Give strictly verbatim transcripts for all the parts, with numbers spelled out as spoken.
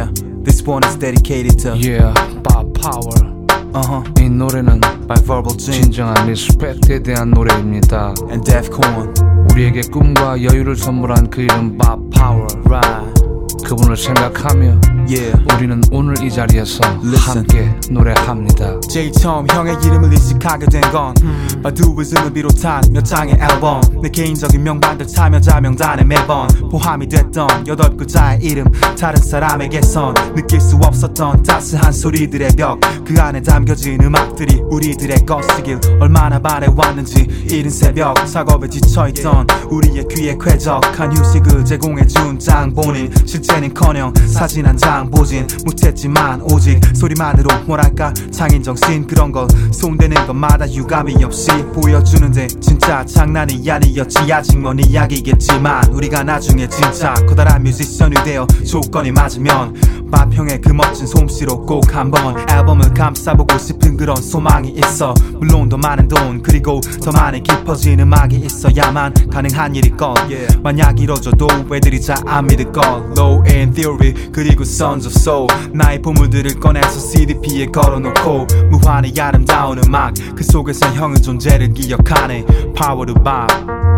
Yeah, this one is dedicated to Yeah, Bob Power. Uh-huh. 이 노래는 by Verbal Jim 진정한 리스펙트에 대한 노래입니다. and Defcon. 우리에게 꿈과 여유를 선물한 그 이름 Bob Power. Right. 그분을 생각하며 Yeah. 우리는 오늘 이 자리에서 Listen. 함께 노래합니다. 제일 처음 형의 이름을 인식하게 된 건 바두이즘을 비롯한 몇 장의 앨범 내 개인적인 명반들 참여자 명단에 매번 포함이 됐던 여덟 글자의 이름 다른 사람에게선 느낄 수 없었던 따스한 소리들의 벽 그 안에 담겨진 음악들이 우리들의 것이길 얼마나 바래왔는지 이른 새벽 작업에 지쳐있던 우리의 귀에 쾌적한 휴식을 제공해준 장본인 실제는커녕 사진 한 장 보진 못했지만 오직 소리만으로 뭐랄까 창인정신 그런 걸 손대는 것마다 유감이 없이 보여주는데 진짜 장난이 아니었지 아직 먼 이야기겠지만 우리가 나중에 진짜 커다란 뮤지션이 되어 조건이 맞으면 밥형의 그 멋진 솜씨로 꼭 한번 앨범을 감싸보고 싶은 그런 소망이 있어 물론 더 많은 돈 그리고 더 많이 깊어진 음악이 있어야만 가능한 일일걸 yeah. 만약 이뤄져도 애들이 잘 안 믿을걸 Low End Theory 그리고 Sons of Soul 나의 보물들을 꺼내서 씨디피에 걸어놓고 무한히 아름다운 음악 그 속에서 형의 존재를 기억하네 Power to Bob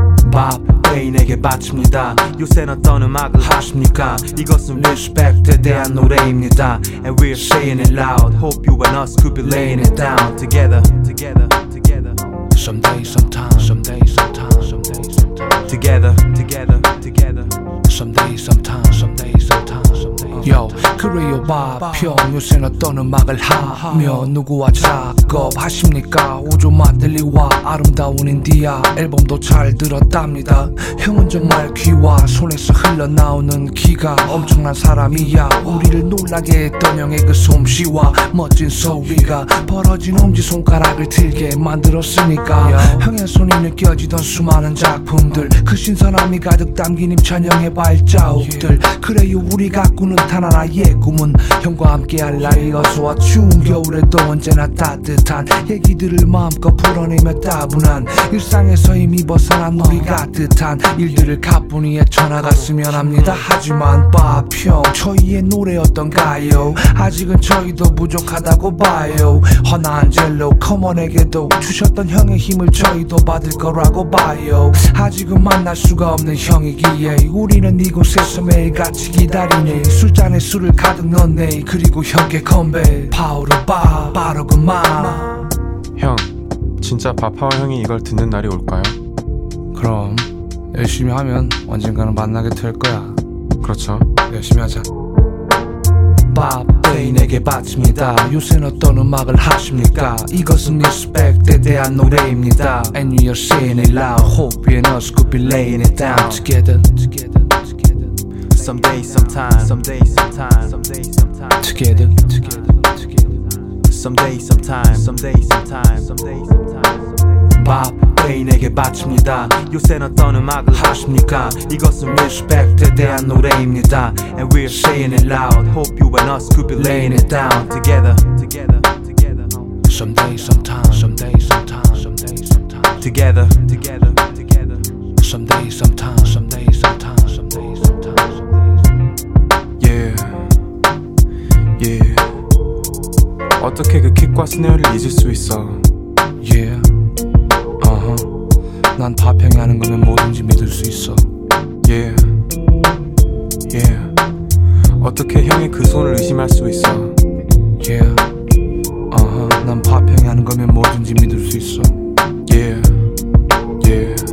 Bob 개인에게 바칩니다 요새는 어떤 음악을 하십니까 이것은 Respect에 대한 노래입니다 And we're saying it loud Hope you and us could be laying it down Together, together, together Someday, sometime, someday, sometime, someday, sometime Together, together, together Someday, sometime, someday, sometime, someday Yo, 그래요 밥형 요새는 어떤 음악을 하며 누구와 작업하십니까 우주 만들리와 아름다운 인디아 앨범도 잘 들었답니다 형은 정말 귀와 손에서 흘러나오는 기가 엄청난 사람이야 우리를 놀라게 했던 형의 그 솜씨와 멋진 소리가 벌어진 엄지손가락을 틀게 만들었으니까 형의 손이 느껴지던 수많은 작품들 그 신선함이 가득 담긴 임찬형의 발자국들 그래요 우리가 꾸는 단 하나의 꿈은 형과 함께할 날이 어서와 추운 겨울에도 언제나 따뜻한 얘기들을 마음껏 풀어내며 따분한 일상에서 이미 벗어난 우리 같듯한 일들을 가뿐히 헤쳐나갔으면 합니다 하지만 밥형 저희의 노래 어떤가요 아직은 저희도 부족하다고 봐요 허나한 젤로 커먼에게도 주셨던 형의 힘을 저희도 받을 거라고 봐요 아직은 만날 수가 없는 형이기에 우리는 이곳에서 매일같이 기다리네 술잔에 술을 가득 넣네 그리고 형께 건배 파워로 바 빠르구만 형 진짜 바파와 형이 이걸 듣는 날이 올까요? 그럼 열심히 하면 언젠가는 만나게 될 거야 그렇죠 열심히 하자 밥 개인에게 바칩니다 요새는 어떤 음악을 하십니까 이것은 Respect에 대한 노래입니다 And we are saying it loud Hope you and us could be laying it down Together, together, together Someday, sometime Someday, sometime Someday, sometime Together, together, together Someday, sometime Someday, sometime Someday, sometime 밥 개인에게 바칩니다 요새는 어떤 음악을 하십니까 이것은 Respect에 대한 노래입니다 And we're saying it loud Hope you and us could be laying it down Together, together, together Someday, sometime, someday, sometime, someday, sometime Together, together, together Someday, sometime, someday, sometime, someday, sometime, someday Yeah, yeah 어떻게 그 킥과 스네어를 잊을 수 있어 Yeah 난 밥형이 하는 거면 뭐든지 믿을 수 있어 Yeah, yeah 어떻게 형의 그 손을 의심할 수 있어 Yeah, uh-huh. 난 밥형이 하는 거면 뭐든지 믿을 수 있어 Yeah, yeah